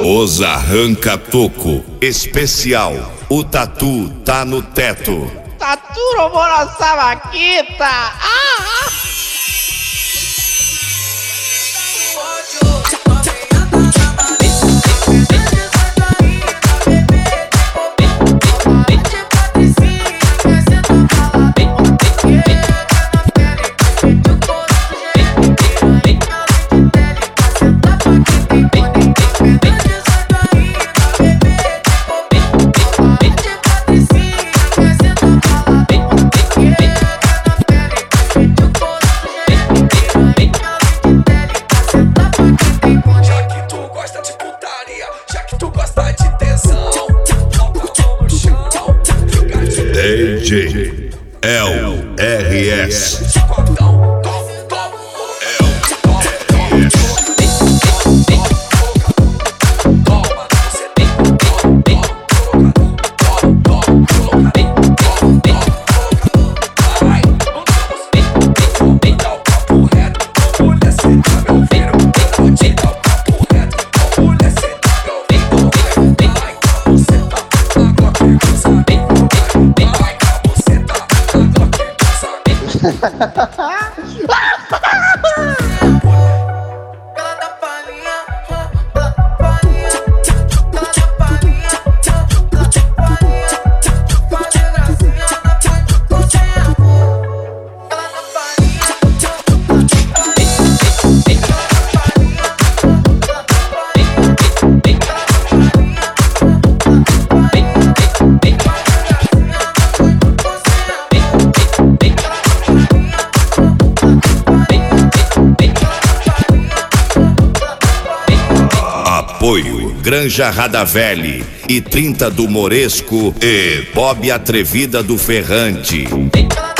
Os arranca-toco especial. O tatu tá no teto. Tatu roubou nossa vaquita. DJ LRS. Apoio Granja Radavelli e 30 do Moresco e Bob Atrevida do Ferrante.